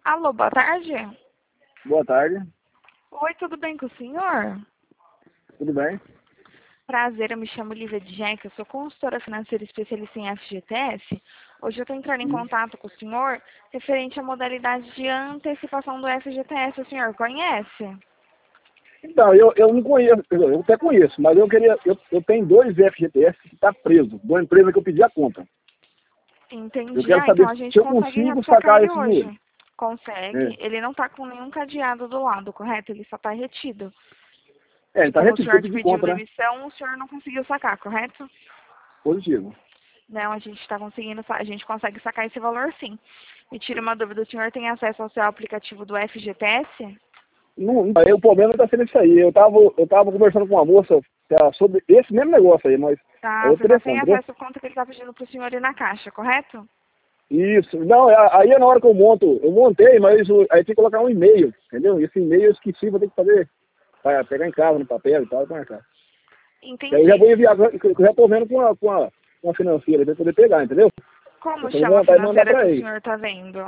Alô, boa tarde. Boa tarde, Oi, tudo bem com o senhor? tudo bem? Prazer, eu me chamo Lívia de Jeca, eu sou consultora financeira especialista em FGTS. Hoje eu estou entrando em contato com o senhor referente à modalidade de antecipação do FGTS. O senhor conhece? Então, eu não conheço, eu até conheço, mas eu tenho dois FGTS que está preso, de uma empresa que eu pedi a conta. Eu Entendi. quero Então saber a gente se eu consegue consigo sacar sacar ele esse dinheiro. hoje. Consegue. É, Ele não está com nenhum cadeado do lado, correto? Ele só está retido. ele está Como o retido, porque eu senhor pedi pediu conta, né? demissão, o senhor não conseguiu sacar, correto? Positivo. Não, a gente está conseguindo, a gente consegue sacar esse valor sim. Me tira uma dúvida, o senhor tem acesso ao seu aplicativo do FGTS? Não, aí o problema está sendo isso aí. Eu tava conversando com uma moça sobre esse mesmo negócio aí, mas é Tá, o você está telefone, sem entendeu? acesso à conta que ele está pedindo para o senhor ir na caixa, correto? Isso. Não, aí é na hora que eu montei, mas aí tem que colocar um e-mail, entendeu? Esse e-mail eu esqueci, vou ter que fazer, para pegar em casa, no papel e tal, e marcar. Eu já Entendi. vou enviar, eu já estou vendo com a financeira para poder pegar, entendeu? Como Eu tenho chama a vontade de mandar financeira que para o ele. senhor está vendo?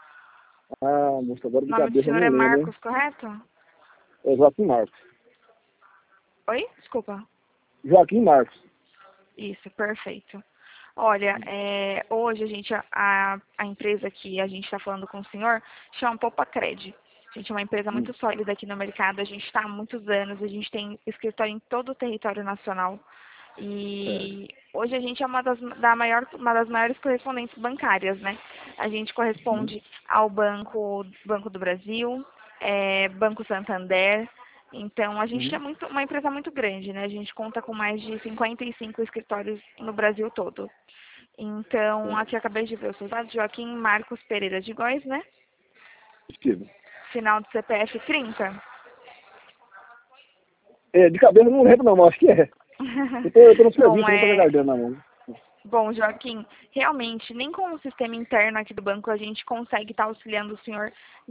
Ah, moça, agora O de nome do cabeça eu senhor é não lembro, hein? Marcos, correto? É Joaquim Marcos. Oi? Desculpa. Joaquim Marcos. Isso, perfeito. Olha, hoje a empresa que a gente está falando com o senhor chama Popacred. A gente é uma empresa Hum, muito sólida aqui no mercado, a gente está há muitos anos, a gente tem escritório em todo o território nacional. certo. E hoje a gente é uma das maiores correspondentes bancárias, né? A gente Uhum, corresponde ao Banco do Brasil, Banco Santander. Então, a gente é uhum, uma empresa muito grande, né? A gente conta com mais de 55 escritórios no Brasil todo. Então, certo. aqui eu acabei de ver o seu dado, Joaquim Marcos Pereira de Góes, né? Estive. Final do CPF 30. É, de cabeça eu não lembro não, mas acho que é. Eu tô no Bom, serviço, eu não tô com a carteira na mão. bom, Joaquim, realmente, nem com o sistema interno aqui do banco a gente consegue estar auxiliando o senhor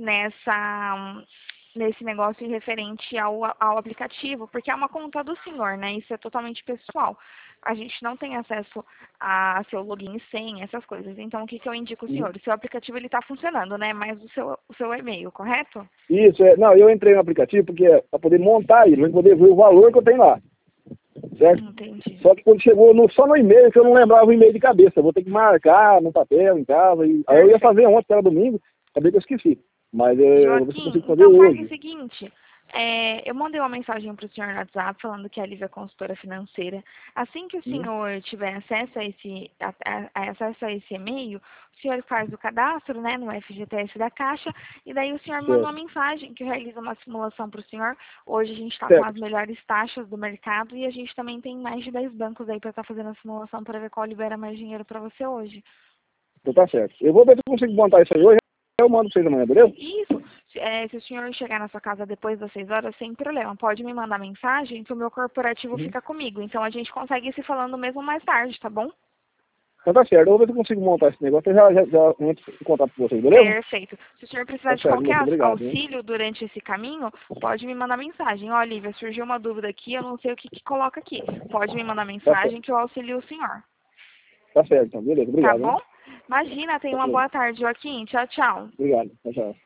nesse negócio referente ao aplicativo, porque é uma conta do senhor, né? Isso é totalmente pessoal. A gente não tem acesso a seu login e senha, essas coisas. Então, o que que eu indico ao Uhum. senhor? O seu aplicativo ele está funcionando, né? Mas o seu e-mail, correto? Isso, não, eu entrei no aplicativo porque é para poder montar ele, para poder ver o valor que eu tenho lá, certo? Entendi. Só que quando chegou só no e-mail, que eu não lembrava o e-mail de cabeça, eu vou ter que marcar no papel, em casa, aí eu ia Perfeito. fazer ontem, que era domingo, acabei que eu esqueci. Mas eu vou ver se eu Joaquim, consigo fazer então faz o hoje. seguinte, eu mandei uma mensagem para o senhor no WhatsApp falando que a Lívia é consultora financeira. Assim que o Uhum. senhor tiver acesso acesso a esse e-mail, o senhor faz o cadastro, né, no FGTS da Caixa, e daí o senhor manda uma Certo, mensagem que realiza uma simulação para o senhor. Hoje a gente está com as certo. melhores taxas do mercado e a gente também tem mais de 10 bancos aí para estar fazendo a simulação para ver qual libera mais dinheiro para você hoje. Então tá certo. Eu vou ver se eu consigo montar isso aí hoje, eu mando pra vocês amanhã, beleza? Isso. Se o senhor chegar na sua casa depois das 6 horas, sem problema. Pode me mandar mensagem que o meu corporativo Uhum. fica comigo. Então a gente consegue ir se falando mesmo mais tarde, tá bom? Então tá certo, eu vou ver se eu consigo montar esse negócio, eu já entro em contato com vocês, beleza? Perfeito. Se o senhor precisar Tá de certo, qualquer moço, obrigado, hein? auxílio durante esse caminho, pode me mandar mensagem. Ó, Lívia, surgiu uma dúvida aqui, eu não sei o que coloca aqui. Pode me mandar Tá certo. mensagem que eu auxilio o senhor. Tá certo, então, beleza, Tá obrigado, hein? bom? Imagina, tenha Tá uma certo. boa tarde, Joaquim. Tchau, tchau. Obrigado, tchau, tchau.